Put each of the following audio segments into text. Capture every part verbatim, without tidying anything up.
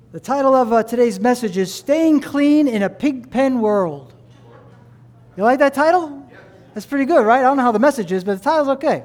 The title of uh, today's message is Staying Clean in a Pigpen World. You like that title? That's pretty good, right? I don't know how the message is, but the title's okay.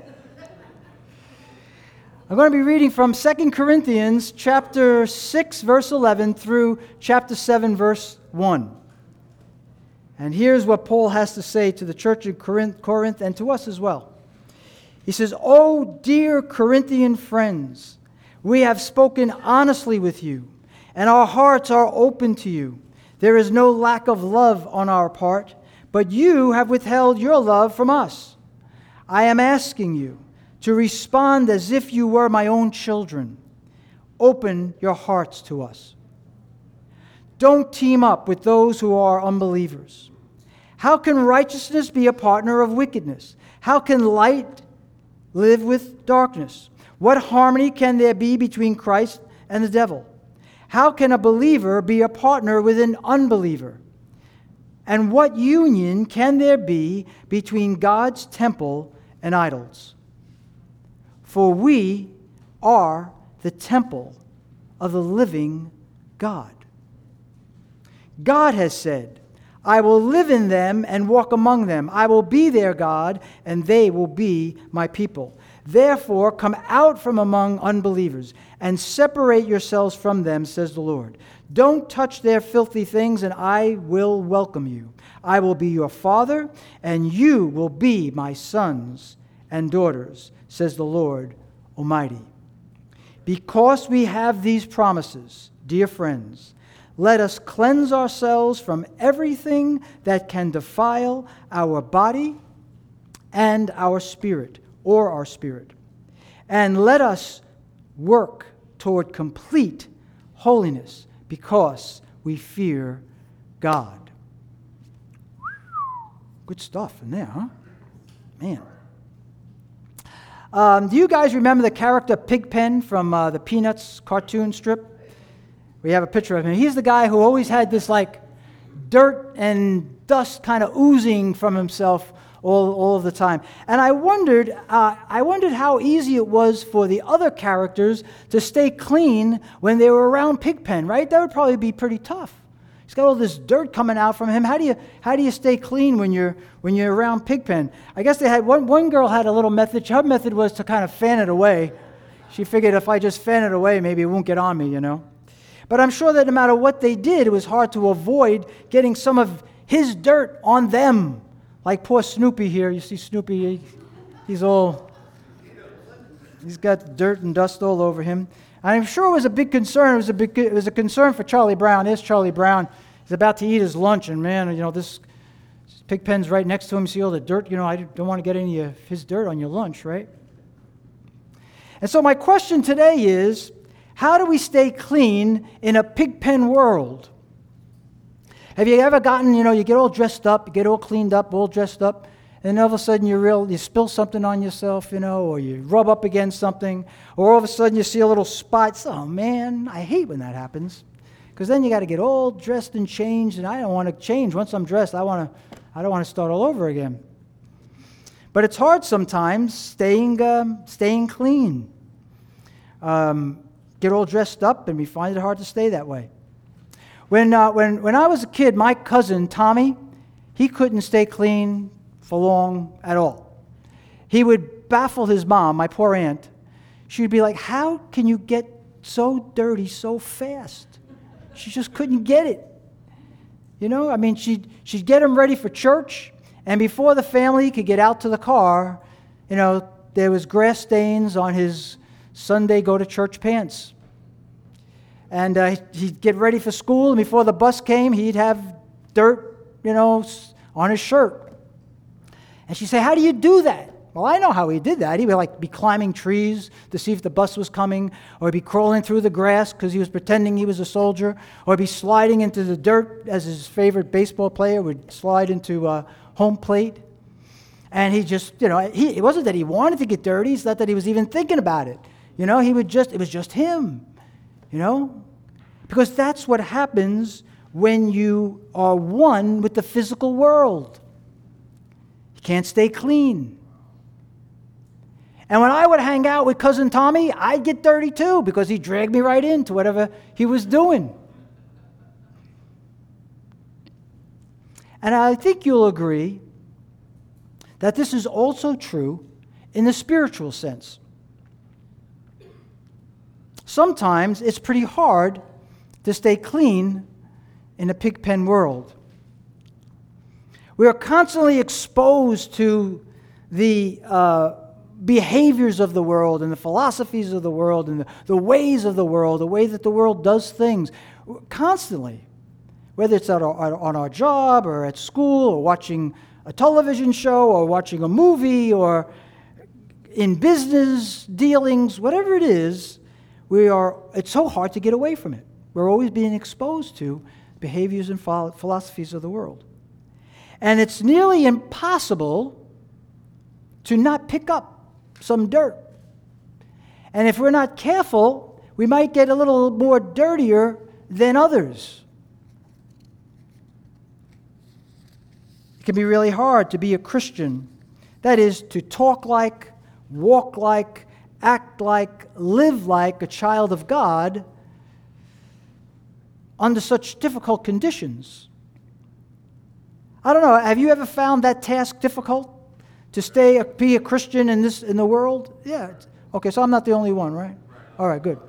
I'm going to be reading from Second Corinthians chapter six, verse eleven through chapter seven, verse one. And here's what Paul has to say to the church of Corinth, Corinth and to us as well. He says, "Oh, dear Corinthian friends, we have spoken honestly with you, and our hearts are open to you. There is no lack of love on our part, but you have withheld your love from us. I am asking you to respond as if you were my own children. Open your hearts to us. Don't team up with those who are unbelievers. How can righteousness be a partner of wickedness? How can light live with darkness? What harmony can there be between Christ and the devil? How can a believer be a partner with an unbeliever? And what union can there be between God's temple and idols? For we are the temple of the living God. God has said, I will live in them and walk among them. I will be their God, and they will be my people. Therefore, come out from among unbelievers and separate yourselves from them, says the Lord. Don't touch their filthy things, and I will welcome you. I will be your father, and you will be my sons and daughters, says the Lord Almighty. Because we have these promises, dear friends, let us cleanse ourselves from everything that can defile our body and our spirit, or our spirit. And let us work toward complete holiness because we fear God. Good stuff in there, huh? Man. Um, do you guys remember the character Pigpen from uh, the Peanuts cartoon strip? We have a picture of him. He's the guy who always had this like dirt and dust kind of oozing from himself all, all of the time. And I wondered, uh, I wondered how easy it was for the other characters to stay clean when they were around Pigpen, right? That would probably be pretty tough. He's got all this dirt coming out from him. How do you how do you stay clean when you're when you're around Pigpen? I guess they had one one girl had a little method. Her method was to kind of fan it away. She figured if I just fan it away, maybe it won't get on me, you know. But I'm sure that no matter what they did, it was hard to avoid getting some of his dirt on them. Like poor Snoopy here. You see Snoopy, he, he's all, he's got dirt and dust all over him. And I'm sure it was a big concern. It was a big, it was a concern for Charlie Brown. There's Charlie Brown. He's about to eat his lunch, and man, you know, this Pigpen's right next to him. See all the dirt? You know, I don't want to get any of his dirt on your lunch, right? And so my question today is, how do we stay clean in a pigpen world? Have you ever gotten, you know, you get all dressed up, you get all cleaned up, all dressed up, and all of a sudden you real, you spill something on yourself, you know, or you rub up against something, or all of a sudden you see a little spot. Oh, man, I hate when that happens, because then you got to get all dressed and changed, and I don't want to change. Once I'm dressed, I want to, I don't want to start all over again. But it's hard sometimes staying, um, staying clean. Um, get all dressed up, and we find it hard to stay that way. When, uh, when, when I was a kid, my cousin, Tommy, he couldn't stay clean for long at all. He would baffle his mom, my poor aunt. She would be like, how can you get so dirty so fast? She just couldn't get it. You know, I mean, she'd, she'd get him ready for church, and before the family could get out to the car, you know, there was grass stains on his Sunday go-to-church pants. And uh, he'd get ready for school, and before the bus came, he'd have dirt, you know, on his shirt. And she'd say, how do you do that? Well, I know how he did that. He would like be climbing trees to see if the bus was coming, or he'd be crawling through the grass because he was pretending he was a soldier, or he'd be sliding into the dirt as his favorite baseball player would slide into uh, home plate. And he just, you know, he, it wasn't that he wanted to get dirty. It's not that he was even thinking about it. You know, he would just, it was just him. You know? Because that's what happens when you are one with the physical world. You can't stay clean. And when I would hang out with Cousin Tommy, I'd get dirty too because he dragged me right into whatever he was doing. And I think you'll agree that this is also true in the spiritual sense. Sometimes it's pretty hard to stay clean in a pigpen world. We are constantly exposed to the uh, behaviors of the world and the philosophies of the world and the, the ways of the world, the way that the world does things, constantly. Whether it's at our, on our job or at school or watching a television show or watching a movie or in business dealings, whatever it is, we are. It's so hard to get away from it. We're always being exposed to behaviors and philosophies of the world. And it's nearly impossible to not pick up some dirt. And if we're not careful, we might get a little more dirtier than others. It can be really hard to be a Christian. That is, to talk like, walk like, act like, live like a child of God under such difficult conditions. I don't know, have you ever found that task difficult? To stay, be a Christian in this in the world? Yeah. Okay, so I'm not the only one, right? All right, good.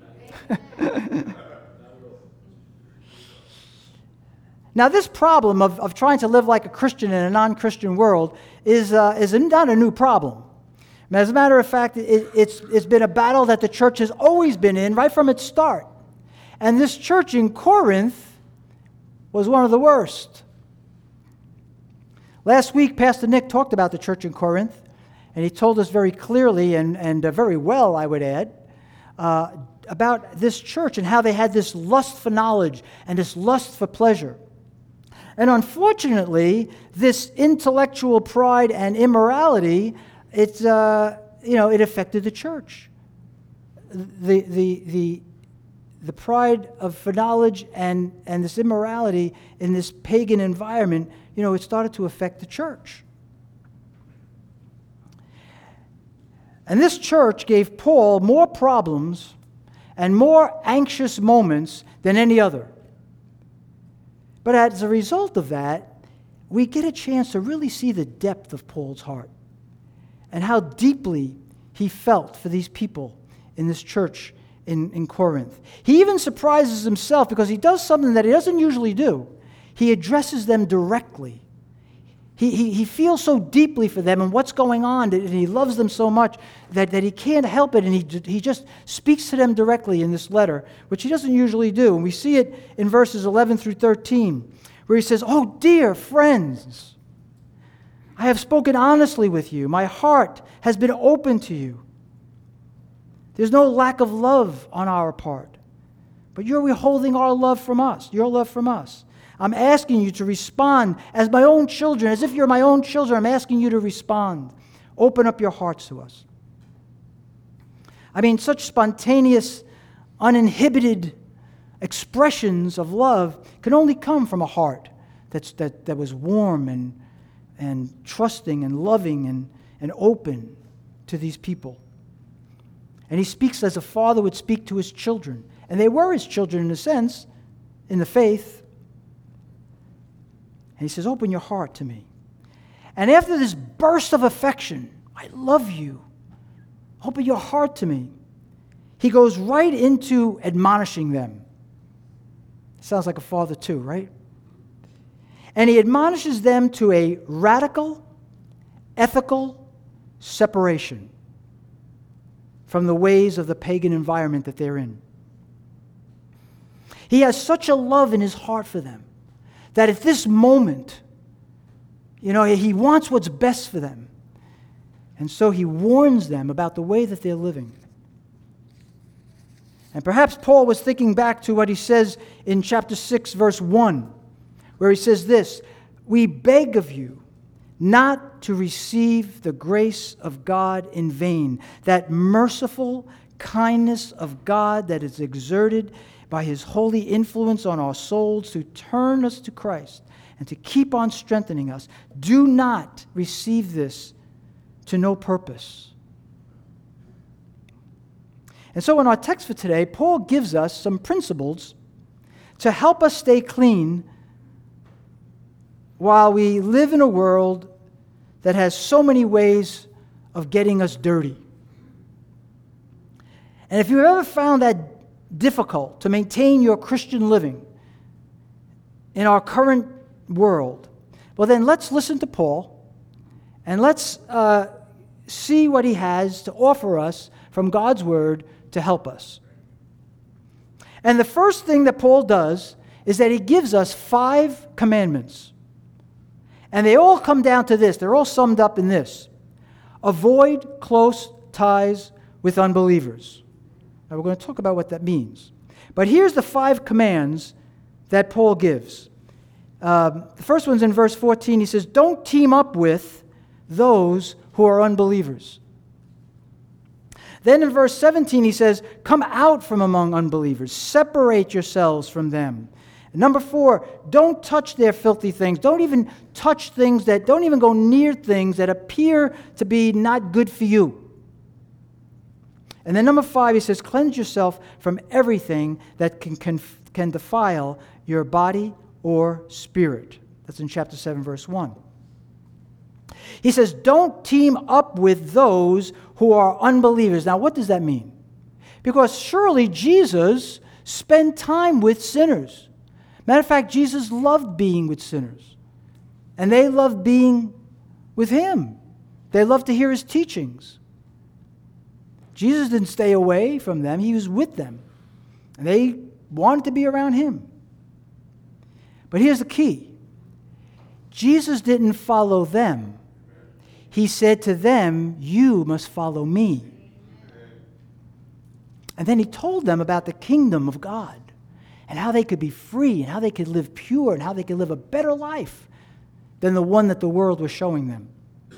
Now, this problem of, of trying to live like a Christian in a non-Christian world is, uh, is not a new problem. As a matter of fact, it, it's, it's been a battle that the church has always been in right from its start. And this church in Corinth was one of the worst. Last week, Pastor Nick talked about the church in Corinth, and he told us very clearly and, and uh, very well, I would add, uh, about this church and how they had this lust for knowledge and this lust for pleasure. And unfortunately, this intellectual pride and immorality, it's, uh, you know, it affected the church. The, the, the, the pride of for knowledge and, and this immorality in this pagan environment, you know, it started to affect the church. And this church gave Paul more problems and more anxious moments than any other. But as a result of that, we get a chance to really see the depth of Paul's heart and how deeply he felt for these people in this church in, in Corinth. He even surprises himself because he does something that he doesn't usually do. He addresses them directly. He, he, he feels so deeply for them and what's going on, and he loves them so much that, that he can't help it, and he, he just speaks to them directly in this letter, which he doesn't usually do. And we see it in verses eleven through thirteen, where he says, "Oh, dear friends, I have spoken honestly with you. My heart has been open to you. There's no lack of love on our part, but you're withholding our love from us, your love from us. I'm asking you to respond as my own children, as if you're my own children. I'm asking you to respond. Open up your hearts to us." I mean, such spontaneous, uninhibited expressions of love can only come from a heart that's, that, that was warm and, and trusting and loving and, and open to these people. And he speaks as a father would speak to his children. And they were his children in a sense, in the faith. And he says, "Open your heart to me." And after this burst of affection, "I love you, open your heart to me," he goes right into admonishing them. Sounds like a father too, right? And he admonishes them to a radical, ethical separation from the ways of the pagan environment that they're in. He has such a love in his heart for them that at this moment, you know, he wants what's best for them. And so he warns them about the way that they're living. And perhaps Paul was thinking back to what he says in chapter six, verse one, where he says this, "We beg of you not to receive the grace of God in vain, that merciful kindness of God that is exerted by his holy influence on our souls to turn us to Christ and to keep on strengthening us. Do not receive this to no purpose, And so in our text for today, Paul gives us some principles to help us stay clean while we live in a world that has so many ways of getting us dirty. And if you've ever found that difficult to maintain your Christian living in our current world, well then let's listen to Paul and let's uh, see what he has to offer us from God's Word to help us. And the first thing that Paul does is that he gives us five commandments. And they all come down to this. They're all summed up in this. Avoid close ties with unbelievers. Now we're going to talk about what that means. But here's the five commands that Paul gives. Um, the first one's in verse fourteen. He says, don't team up with those who are unbelievers. Then in verse seventeen, he says, come out from among unbelievers. Separate yourselves from them. And number four, don't touch their filthy things. Don't even touch things that, don't even go near things that appear to be not good for you. And then number five, he says, cleanse yourself from everything that can, can, can defile your body or spirit. That's in chapter seven, verse one. He says, don't team up with those who are unbelievers. Now, what does that mean? Because surely Jesus spent time with sinners. Matter of fact, Jesus loved being with sinners. And they loved being with him. They loved to hear his teachings. Jesus didn't stay away from them. He was with them. And they wanted to be around him. But here's the key. Jesus didn't follow them. He said to them, you must follow me. And then he told them about the kingdom of God and how they could be free and how they could live pure and how they could live a better life than the one that the world was showing them.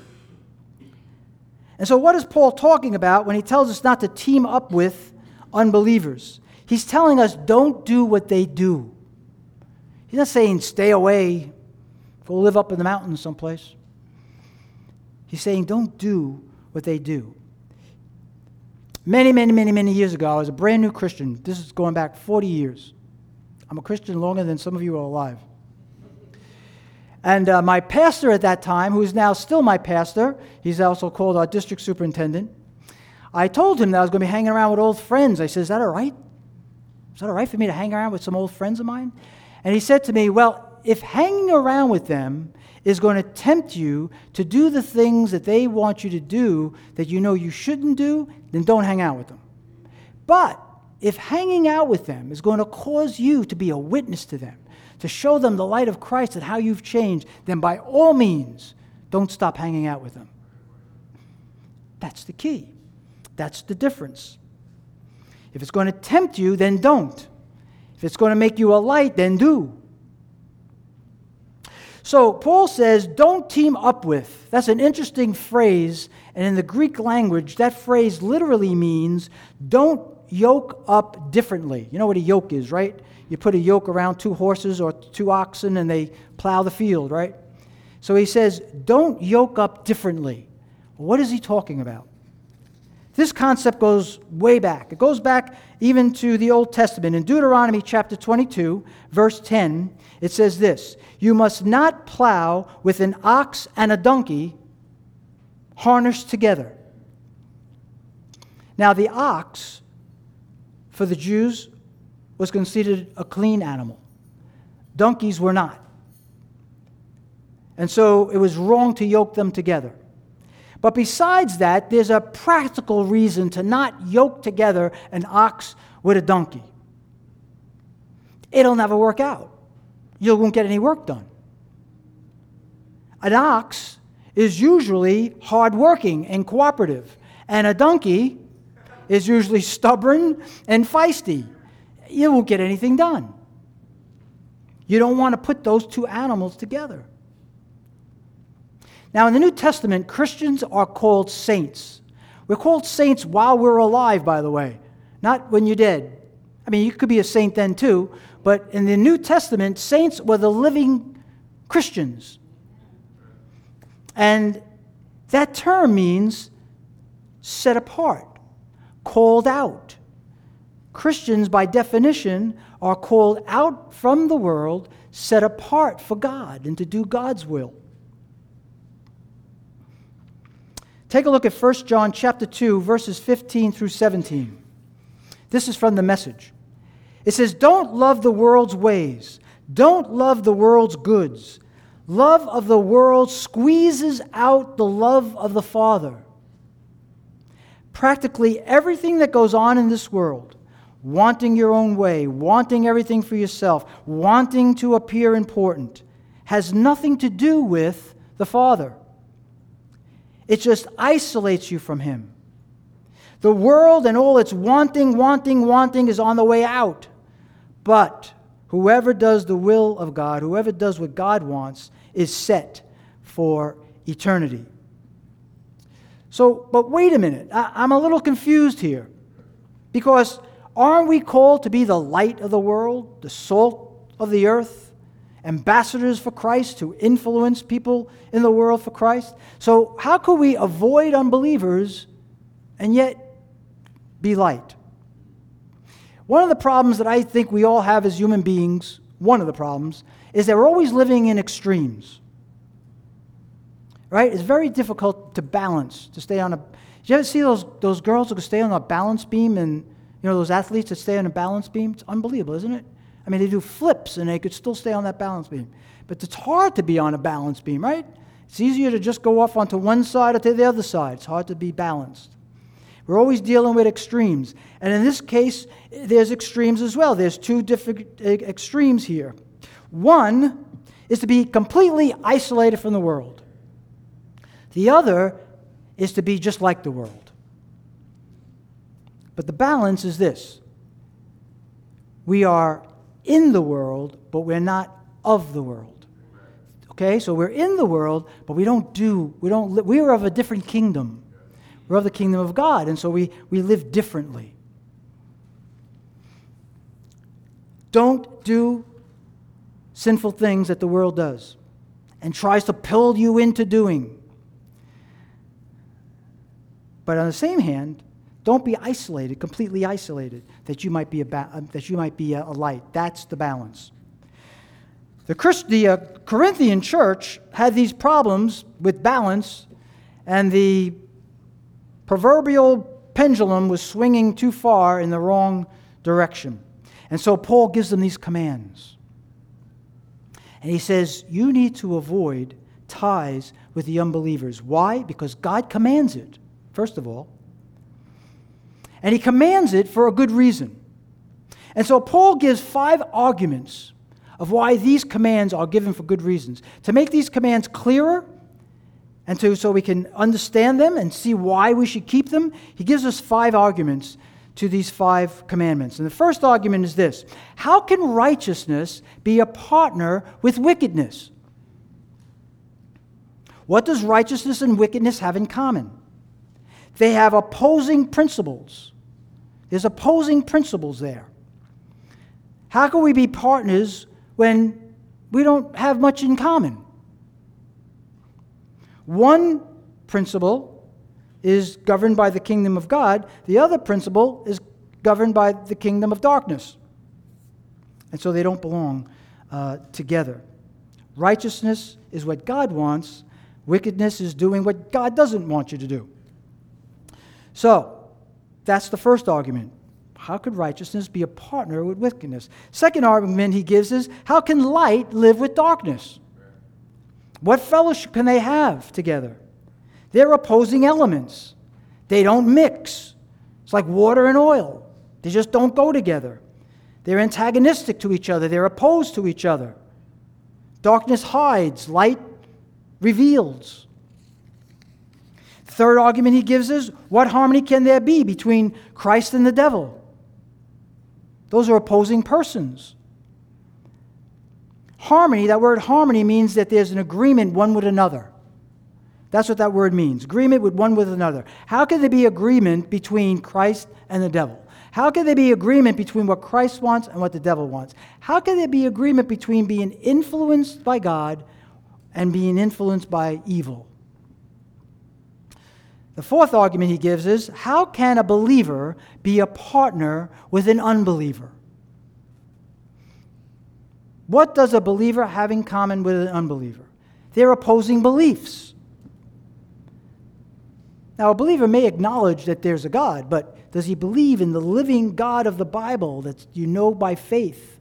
And so what is Paul talking about when he tells us not to team up with unbelievers? He's telling us don't do what they do. He's not saying stay away, go live up in the mountains someplace. He's saying don't do what they do. Many, many, many, many years ago, I was a brand new Christian. This is going back forty years. I'm a Christian longer than some of you are alive. And uh, my pastor at that time, who is now still my pastor, he's also called our district superintendent, I told him that I was going to be hanging around with old friends. I said, is that all right? Is that all right for me to hang around with some old friends of mine? And he said to me, well, if hanging around with them is going to tempt you to do the things that they want you to do that you know you shouldn't do, then don't hang out with them. But if hanging out with them is going to cause you to be a witness to them, to show them the light of Christ and how you've changed, then by all means, don't stop hanging out with them. That's the key. That's the difference. If it's going to tempt you, then don't. If it's going to make you a light, then do. So Paul says, don't team up with. That's an interesting phrase, and in the Greek language, that phrase literally means don't yoke up differently. You know what a yoke is, right? You put a yoke around two horses or two oxen and they plow the field, right? So he says, don't yoke up differently. What is he talking about? This concept goes way back. It goes back even to the Old Testament. In Deuteronomy chapter twenty-two, verse ten, it says this, you must not plow with an ox and a donkey harnessed together. Now the ox, for the Jews, was considered a clean animal. Donkeys were not. And so it was wrong to yoke them together. But besides that, there's a practical reason to not yoke together an ox with a donkey. It'll never work out. You won't get any work done. An ox is usually hardworking and cooperative, and a donkey is usually stubborn and feisty. You won't get anything done. You don't want to put those two animals together. Now, in the New Testament, Christians are called saints. We're called saints while we're alive, by the way, not when you're dead. I mean, you could be a saint then too, but in the New Testament, saints were the living Christians. And that term means set apart, called out, Christians, by definition, are called out from the world, set apart for God and to do God's will. Take a look at First John chapter two, verses fifteen through seventeen. This is from the Message. It says, "Don't love the world's ways. Don't love the world's goods. Love of the world squeezes out the love of the Father." Practically everything that goes on in this world, wanting your own way, wanting everything for yourself, wanting to appear important, has nothing to do with the Father. It just isolates you from Him. The world and all its wanting, wanting, wanting is on the way out. But whoever does the will of God, whoever does what God wants, is set for eternity. So, but wait a minute. I, I'm a little confused here. Because aren't we called to be the light of the world, the salt of the earth? Ambassadors for Christ to influence people in the world for Christ. So how could we avoid unbelievers and yet be light? One of the problems that I think we all have as human beings, one of the problems, is that we're always living in extremes. Right? It's very difficult to balance, to stay on a... Did you ever see those, those girls who can stay on a balance beam, and you know those athletes that stay on a balance beam? It's unbelievable, isn't it? I mean, they do flips and they could still stay on that balance beam. But it's hard to be on a balance beam, right? It's easier to just go off onto one side or to the other side. It's hard to be balanced. We're always dealing with extremes. And in this case, there's extremes as well. There's two different extremes here. One is to be completely isolated from the world. The other is to be just like the world. But the balance is this. We are in the world, but we're not of the world. Okay, so we're in the world, but we don't do, we don't, li- we are of a different kingdom. We're of the kingdom of God, and so we, we live differently. Don't do sinful things that the world does and tries to pull you into doing. But on the same hand, don't be isolated, completely isolated, that you might be a ba- that you might be a, a light. That's the balance. The, Christ- the uh, Corinthian church had these problems with balance, and the proverbial pendulum was swinging too far in the wrong direction. And so Paul gives them these commands. And he says, you need to avoid ties with the unbelievers. Why? Because God commands it, first of all. And he commands it for a good reason. And so Paul gives five arguments of why these commands are given for good reasons. To make these commands clearer, and to so we can understand them and see why we should keep them, he gives us five arguments to these five commandments. And the first argument is this: how can righteousness be a partner with wickedness? What does righteousness and wickedness have in common? They have opposing principles. There's opposing principles there. How can we be partners when we don't have much in common? One principle is governed by the kingdom of God. The other principle is governed by the kingdom of darkness. And so they don't belong uh, together. Righteousness is what God wants. Wickedness is doing what God doesn't want you to do. So, that's the first argument. How could righteousness be a partner with wickedness? Second argument he gives is, how can light live with darkness? What fellowship can they have together? They're opposing elements. They don't mix. It's like water and oil. They just don't go together. They're antagonistic to each other. They're opposed to each other. Darkness hides. Light reveals. Third argument he gives is, what harmony can there be between Christ and the devil? Those are opposing persons. Harmony, that word harmony means that there's an agreement one with another. That's what that word means, agreement with one with another. How can there be agreement between Christ and the devil? How can there be agreement between what Christ wants and what the devil wants? How can there be agreement between being influenced by God and being influenced by evil? The fourth argument he gives is, how can a believer be a partner with an unbeliever? What does a believer have in common with an unbeliever? They're opposing beliefs. Now, a believer may acknowledge that there's a God, but does he believe in the living God of the Bible that you know by faith?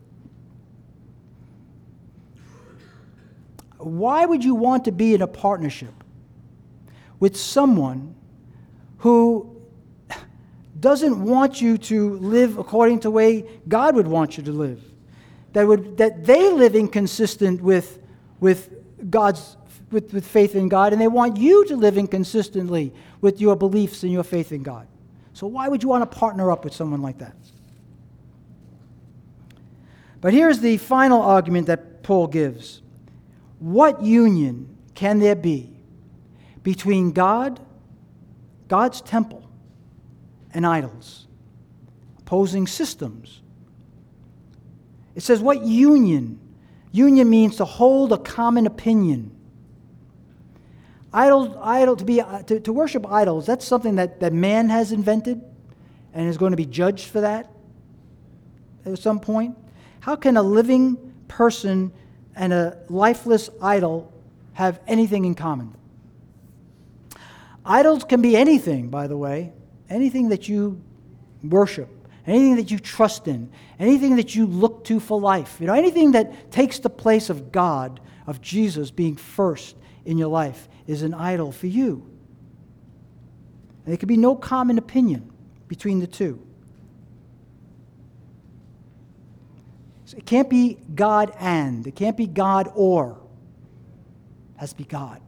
Why would you want to be in a partnership with someone who doesn't want you to live according to the way God would want you to live? That would that they live inconsistent with with God's with, with faith in God, and they want you to live inconsistently with your beliefs and your faith in God. So why would you want to partner up with someone like that? But here's the final argument that Paul gives. What union can there be between God, God's temple, and idols, opposing systems? It says, what union? Union means to hold a common opinion. Idol, idol to be to, to worship idols, that's something that, that man has invented and is going to be judged for that at some point. How can a living person and a lifeless idol have anything in common? Idols can be anything, by the way, anything that you worship, anything that you trust in, anything that you look to for life, you know, anything that takes the place of God, of Jesus being first in your life, is an idol for you. And there can be no common opinion between the two. So it can't be God and. It can't be God or. It has to be God.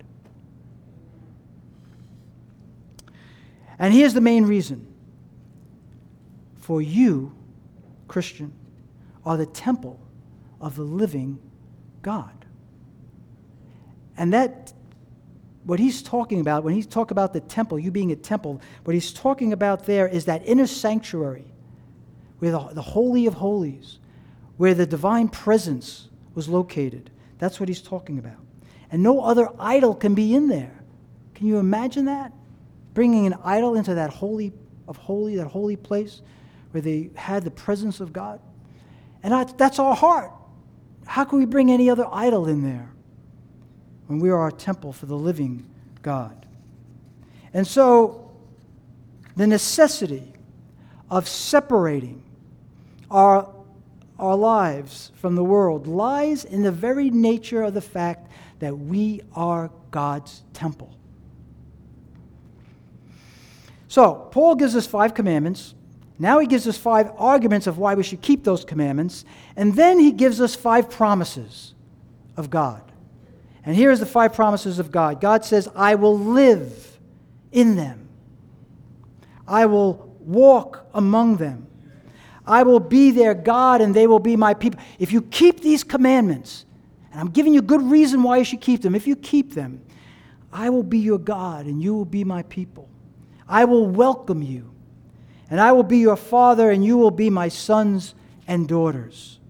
And here's the main reason. For you, Christian, are the temple of the living God. And that, what he's talking about, when he's talking about the temple, you being a temple, what he's talking about there is that inner sanctuary, where the, the Holy of Holies, where the divine presence was located. That's what he's talking about. And no other idol can be in there. Can you imagine that? Bringing an idol into that holy of holy, that holy place where they had the presence of God. And that's, that's our heart. How can we bring any other idol in there when we are our temple for the living God? And so the necessity of separating our our lives from the world lies in the very nature of the fact that we are God's temple. So, Paul gives us five commandments. Now he gives us five arguments of why we should keep those commandments. And then he gives us five promises of God. And here's the five promises of God. God says, I will live in them. I will walk among them. I will be their God and they will be my people. If you keep these commandments, and I'm giving you good reason why you should keep them, if you keep them, I will be your God and you will be my people. I will welcome you, and I will be your father and you will be my sons and daughters.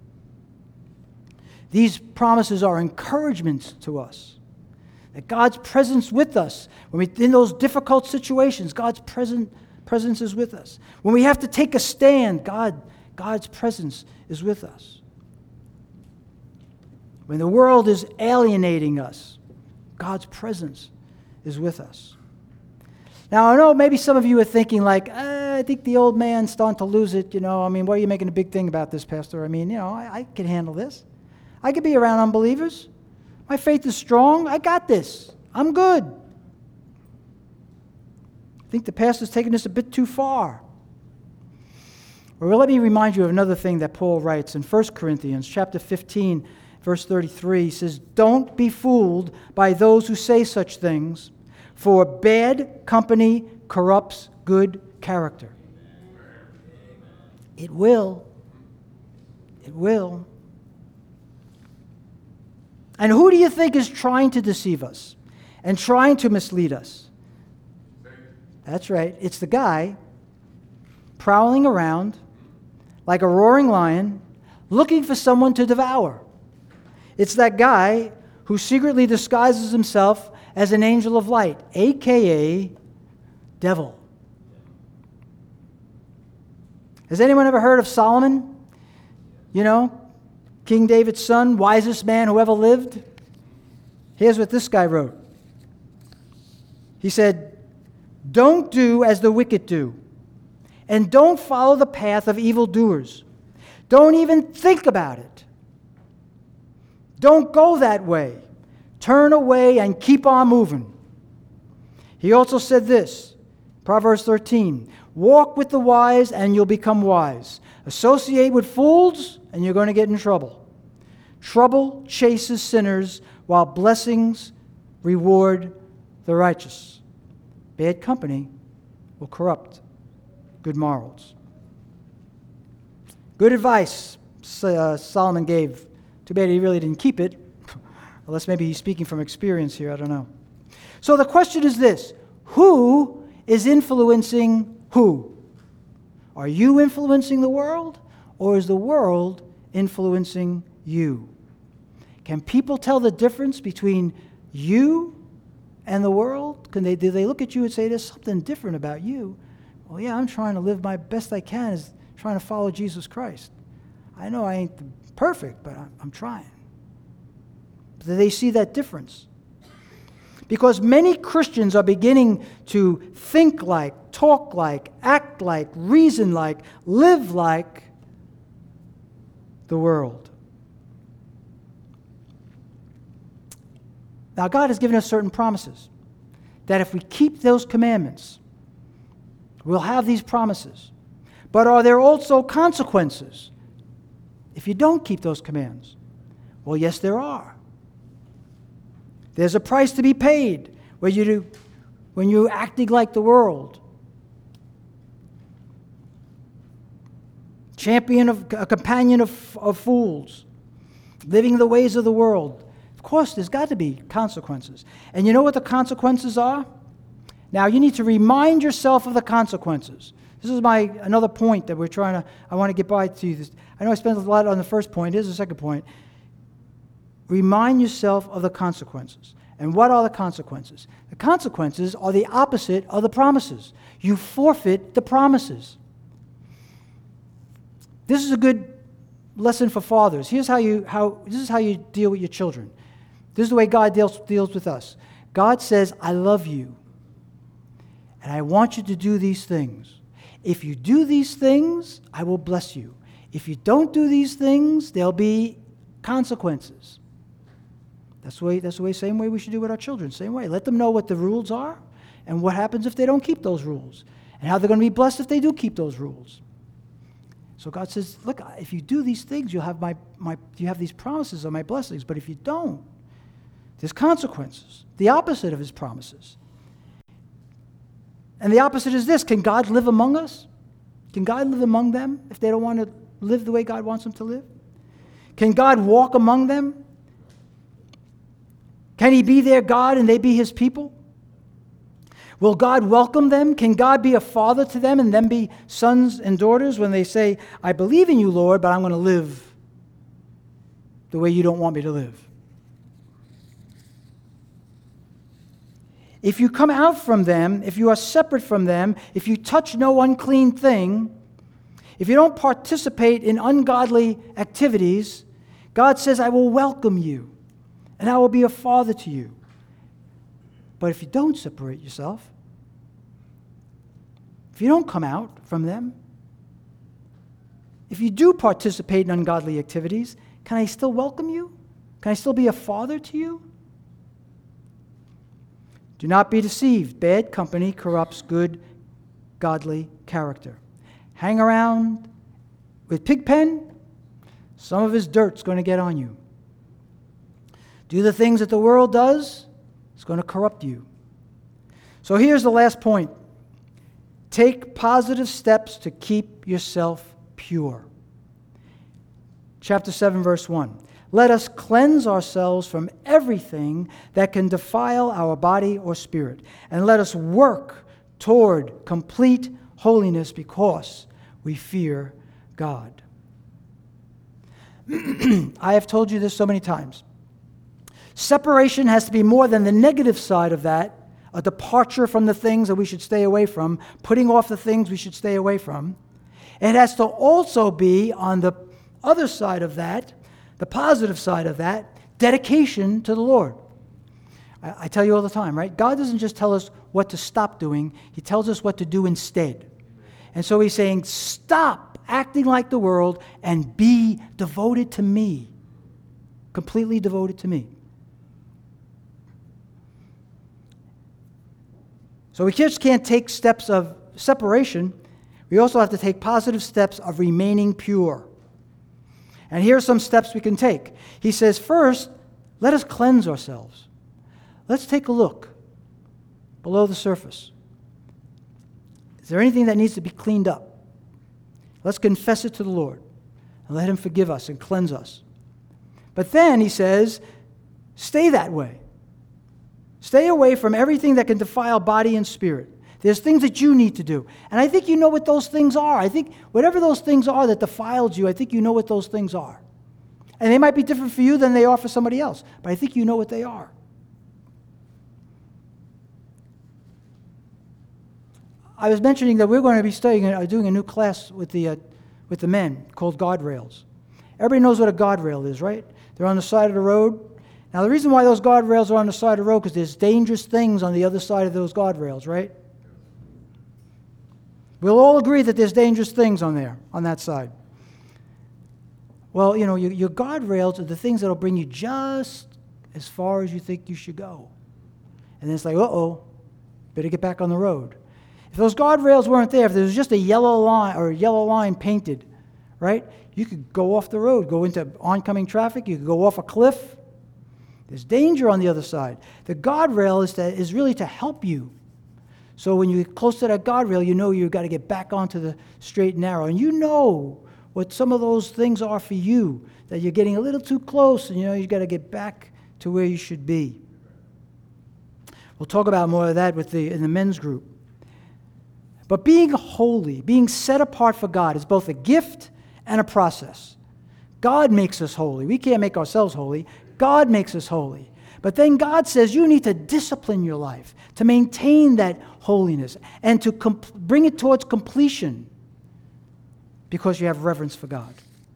These promises are encouragements to us, that God's presence with us, when we in those difficult situations, God's presence presence is with us. When we have to take a stand, God, God's presence is with us. When the world is alienating us, God's presence is with us. Now, I know maybe some of you are thinking like, eh, I think the old man's starting to lose it, you know. I mean, why are you making a big thing about this, Pastor? I mean, you know, I, I can handle this. I could be around unbelievers. My faith is strong. I got this. I'm good. I think the pastor's taking this a bit too far. Well, let me remind you of another thing that Paul writes in First Corinthians chapter fifteen, verse thirty-three. He says, don't be fooled by those who say such things, for bad company corrupts good character. It will. It will. And who do you think is trying to deceive us and trying to mislead us? That's right. It's the guy prowling around like a roaring lion looking for someone to devour. It's that guy who secretly disguises himself as an angel of light, a k a devil. Has anyone ever heard of Solomon? You know, King David's son, wisest man who ever lived? Here's what this guy wrote. He said, "Don't do as the wicked do, and don't follow the path of evildoers. Don't even think about it. Don't go that way. Turn away and keep on moving." He also said this, Proverbs thirteen, "Walk with the wise and you'll become wise. Associate with fools and you're going to get in trouble. Trouble chases sinners while blessings reward the righteous. Bad company will corrupt good morals." Good advice uh, Solomon gave. Too bad he really didn't keep it. Unless maybe he's speaking from experience here, I don't know. So the question is this: who is influencing who? Are you influencing the world, or is the world influencing you? Can people tell the difference between you and the world? Can they, do they look at you and say, "There's something different about you"? Well, yeah, I'm trying to live my best I can, is trying to follow Jesus Christ. I know I ain't perfect, but I'm, I'm trying. Do they see that difference? Because many Christians are beginning to think like, talk like, act like, reason like, live like the world. Now, God has given us certain promises that if we keep those commandments, we'll have these promises. But are there also consequences if you don't keep those commands? Well, yes, there are. There's a price to be paid when you do, when you're acting like the world. Champion of a companion of, of fools, living the ways of the world. Of course, there's got to be consequences. And you know what the consequences are? Now, you need to remind yourself of the consequences. This is my another point that we're trying to, I want to get by to this. I know I spent a lot on the first point. Here's the second point. Remind yourself of the consequences. And what are the consequences? The consequences are the opposite of the promises. You forfeit the promises. This is a good lesson for fathers. Here's how you how this is how you deal with your children. This is the way God deals, deals with us. God says, "I love you, and I want you to do these things. If you do these things, I will bless you. If you don't do these things, there'll be consequences." That's the way, that's the way, same way we should do with our children. Same way. Let them know what the rules are and what happens if they don't keep those rules, and how they're going to be blessed if they do keep those rules. So God says, look, if you do these things, you'll have my, my you have these promises of my blessings. But if you don't, there's consequences. The opposite of his promises. And the opposite is this: can God live among us? Can God live among them if they don't want to live the way God wants them to live? Can God walk among them? Can he be their God and they be his people? Will God welcome them? Can God be a father to them and them be sons and daughters when they say, "I believe in you, Lord, but I'm going to live the way you don't want me to live"? If you come out from them, if you are separate from them, if you touch no unclean thing, if you don't participate in ungodly activities, God says, "I will welcome you, and I will be a father to you." But if you don't separate yourself, if you don't come out from them, if you do participate in ungodly activities, can I still welcome you? Can I still be a father to you? Do not be deceived. Bad company corrupts good, godly character. Hang around with Pigpen, some of his dirt's going to get on you. Do the things that the world does, it's going to corrupt you. So here's the last point. Take positive steps to keep yourself pure. Chapter seven, verse one. Let us cleanse ourselves from everything that can defile our body or spirit, and let us work toward complete holiness because we fear God. I have told you this so many times. Separation has to be more than the negative side of that, a departure from the things that we should stay away from, putting off the things we should stay away from. It has to also be, on the other side of that, the positive side of that, dedication to the Lord. I, I tell you all the time, right? God doesn't just tell us what to stop doing. He tells us what to do instead. And so he's saying, stop acting like the world and be devoted to me. Completely devoted to me. So we just can't take steps of separation. We also have to take positive steps of remaining pure. And here are some steps we can take. He says, first, let us cleanse ourselves. Let's take a look below the surface. Is there anything that needs to be cleaned up? Let's confess it to the Lord and let him forgive us and cleanse us. But then he says, stay that way. Stay away from everything that can defile body and spirit. There's things that you need to do. And I think you know what those things are. I think whatever those things are that defiled you, I think you know what those things are. And they might be different for you than they are for somebody else, but I think you know what they are. I was mentioning that we're going to be studying, uh, doing a new class with the, uh, with the men called guardrails. Everybody knows what a guardrail is, right? They're on the side of the road. Now, the reason why those guardrails are on the side of the road is because there's dangerous things on the other side of those guardrails, right? We'll all agree that there's dangerous things on there, on that side. Well, you know, your, your guardrails are the things that will bring you just as far as you think you should go. And then it's like, uh-oh, better get back on the road. If those guardrails weren't there, if there was just a yellow line or a yellow line painted, right, you could go off the road, go into oncoming traffic, you could go off a cliff. There's danger on the other side. The guardrail is, to, is really to help you. So when you get close to that guardrail, you know you've got to get back onto the straight and narrow. And you know what some of those things are for you, that you're getting a little too close and you know you've got to get back to where you should be. We'll talk about more of that with the, in the men's group. But being holy, being set apart for God is both a gift and a process. God makes us holy. We can't make ourselves holy. God makes us holy. But then God says you need to discipline your life to maintain that holiness and to comp- bring it towards completion because you have reverence for God.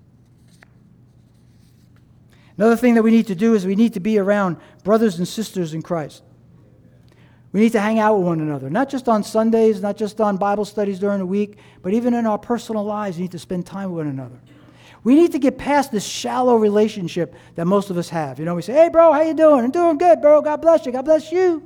Another thing that we need to do is we need to be around brothers and sisters in Christ. We need to hang out with one another, not just on Sundays, not just on Bible studies during the week, but even in our personal lives, we need to spend time with one another. We need to get past this shallow relationship that most of us have. You know, we say, hey, bro, how you doing? I'm doing good, bro. God bless you. God bless you.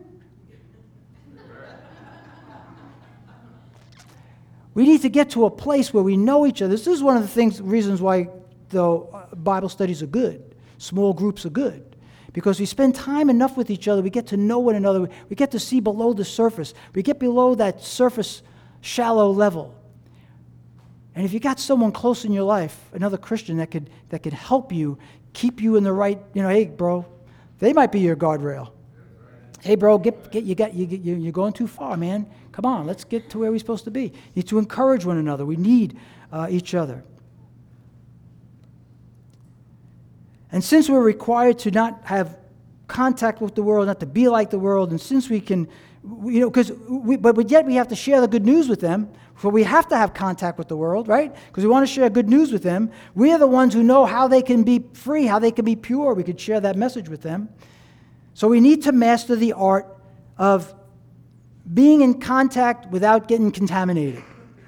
We need to get to a place where we know each other. This is one of the things, reasons why the Bible studies are good. Small groups are good. Because we spend time enough with each other, we get to know one another, we get to see below the surface. We get below that surface shallow level. And if you got someone close in your life, another Christian that could that could help you, keep you in the right, you know, hey, bro, they might be your guardrail. Hey, bro, get get you got you get, you're going too far, man. Come on, let's get to where we're supposed to be. You need to encourage one another. We need uh, each other. And since we're required to not have contact with the world, not to be like the world, and since we can, you know, because we, but, but yet we have to share the good news with them, so we have to have contact with the world, right? Because we want to share good news with them. We are the ones who know how they can be free, how they can be pure. We could share that message with them. So we need to master the art of being in contact without getting contaminated.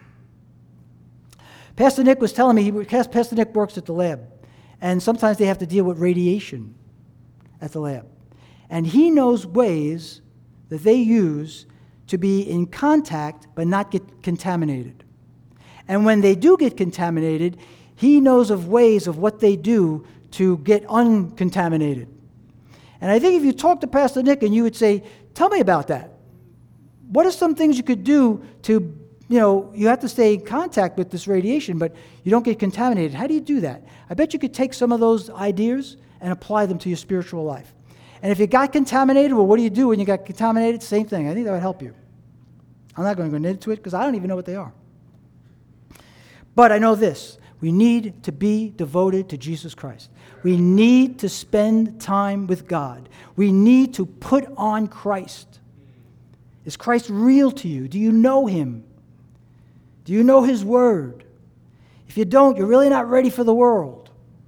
Pastor Nick was telling me, he, Pastor Nick works at the lab. And sometimes they have to deal with radiation at the lab. And he knows ways that they use to be in contact but not get contaminated. And when they do get contaminated, he knows of ways of what they do to get uncontaminated. And I think if you talk to Pastor Nick and you would say, tell me about that. What are some things you could do to, you know, you have to stay in contact with this radiation, but you don't get contaminated. How do you do that? I bet you could take some of those ideas and apply them to your spiritual life. And if you got contaminated, well, what do you do when you got contaminated? Same thing. I think that would help you. I'm not going to go into it because I don't even know what they are. But I know this. We need to be devoted to Jesus Christ. We need to spend time with God. We need to put on Christ. Is Christ real to you? Do you know him? Do you know his word? If you don't, you're really not ready for the world.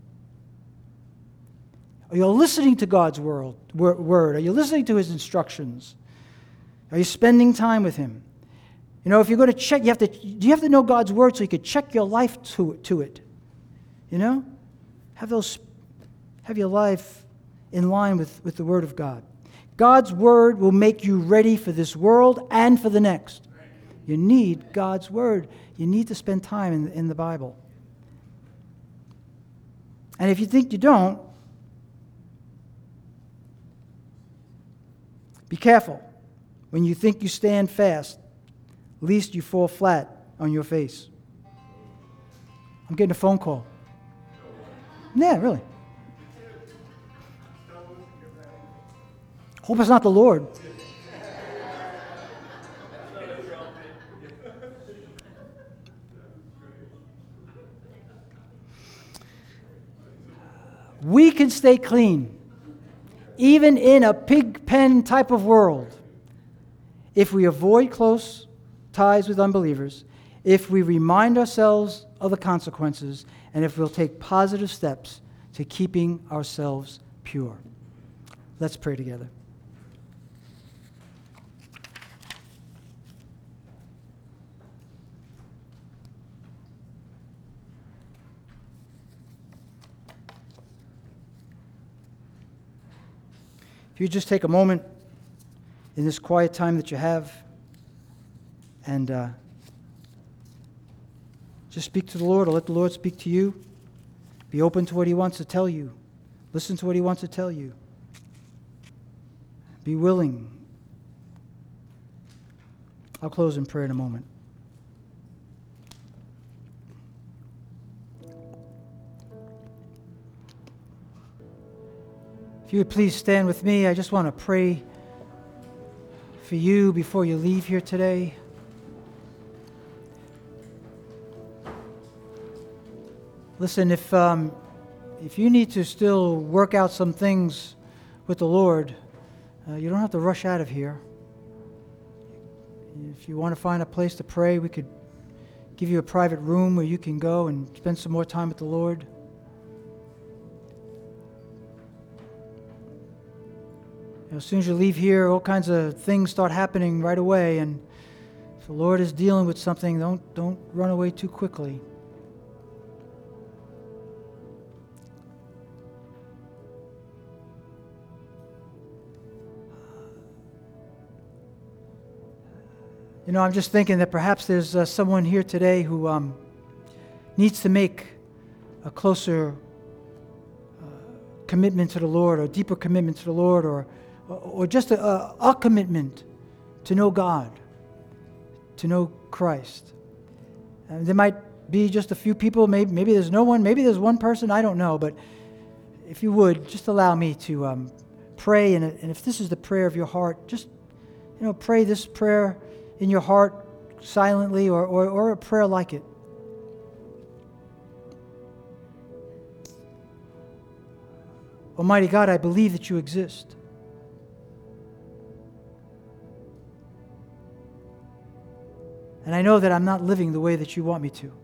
Are you listening to God's word? Are you listening to his instructions? Are you spending time with him? You know, if you're going to check, you have to, you have to know God's word so you can check your life to, to it. You know? Have those, have your life in line with, with the word of God. God's word will make you ready for this world and for the next. You need God's word. You need to spend time in, in the Bible. And if you think you don't, be careful. When you think you stand fast, least you fall flat on your face. I'm getting a phone call. Yeah, really. Hope it's not the Lord. We can stay clean, even in a pig pen type of world, if we avoid close ties with unbelievers, if we remind ourselves of the consequences, and if we'll take positive steps to keeping ourselves pure. Let's pray together. If you just take a moment in this quiet time that you have and uh, just speak to the Lord, or let the Lord speak to you. Be open to what he wants to tell you. Listen to what he wants to tell you. Be willing. I'll close in prayer in a moment. If you would please stand with me, I just want to pray for you before you leave here today. Listen, if um, if you need to still work out some things with the Lord, uh, you don't have to rush out of here. If you want to find a place to pray, we could give you a private room where you can go and spend some more time with the Lord. As soon as you leave here, all kinds of things start happening right away, and if the Lord is dealing with something, don't don't run away too quickly. You know, I'm just thinking that perhaps there's uh, someone here today who um, needs to make a closer uh, commitment to the Lord, or a deeper commitment to the Lord, or or just a, a, a commitment to know God, to know Christ. And there might be just a few people, maybe, maybe there's no one, maybe there's one person, I don't know, but if you would, just allow me to um, pray, and, and if this is the prayer of your heart, just, you know, pray this prayer in your heart silently, or, or, or a prayer like it. Almighty God, I believe that you exist. And I know that I'm not living the way that you want me to.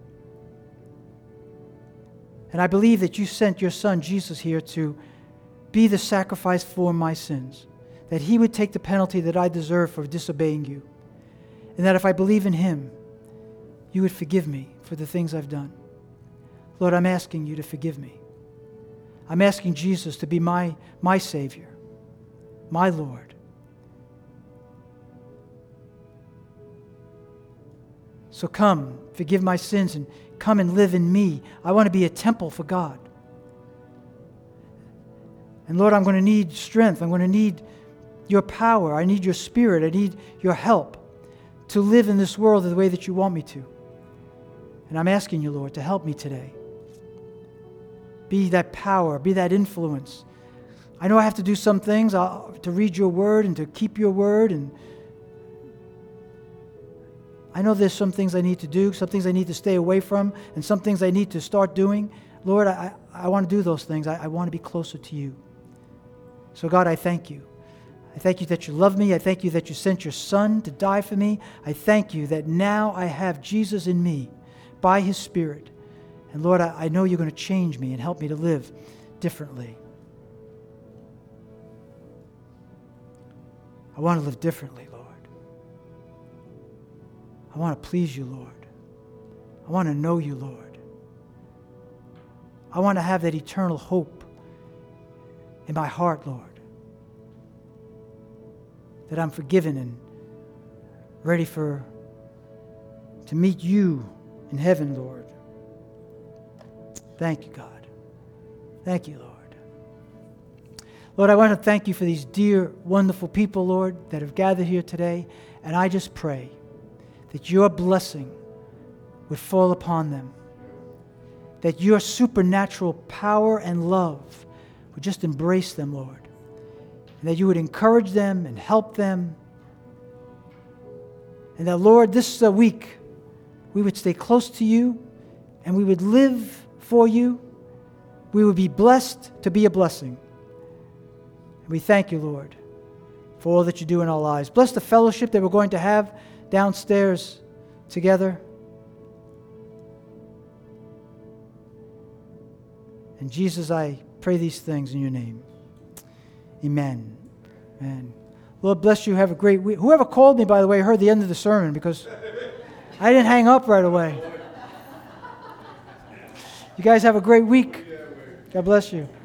And I believe that you sent your Son, Jesus, here to be the sacrifice for my sins, that he would take the penalty that I deserve for disobeying you, and that if I believe in him, you would forgive me for the things I've done. Lord, I'm asking you to forgive me. I'm asking Jesus to be my, my Savior, my Lord. So come, forgive my sins, and come and live in me. I want to be a temple for God. And Lord, I'm going to need strength. I'm going to need your power. I need your spirit. I need your help to live in this world the way that you want me to. And I'm asking you, Lord, to help me today. Be that power, be that influence. I know I have to do some things uh, to read your word and to keep your word, and I know there's some things I need to do, some things I need to stay away from, and some things I need to start doing. Lord, I, I want to do those things. I, I want to be closer to you. So God, I thank you. I thank you that you love me. I thank you that you sent your Son to die for me. I thank you that now I have Jesus in me by his Spirit. And Lord, I, I know you're going to change me and help me to live differently. I want to live differently, Lord. I want to please you, Lord. I want to know you, Lord. I want to have that eternal hope in my heart, Lord. That I'm forgiven and ready for to meet you in heaven, Lord. Thank you, God. Thank you, Lord. Lord, I want to thank you for these dear, wonderful people, Lord, that have gathered here today. And I just pray that your blessing would fall upon them. That your supernatural power and love would just embrace them, Lord. And that you would encourage them and help them. And that, Lord, this uh, week we would stay close to you and we would live for you. We would be blessed to be a blessing. And we thank you, Lord, for all that you do in our lives. Bless the fellowship that we're going to have downstairs together. And Jesus, I pray these things in your name. Amen. Amen. Lord bless you. Have a great week. Whoever called me, by the way, heard the end of the sermon because I didn't hang up right away. You guys have a great week. God bless you.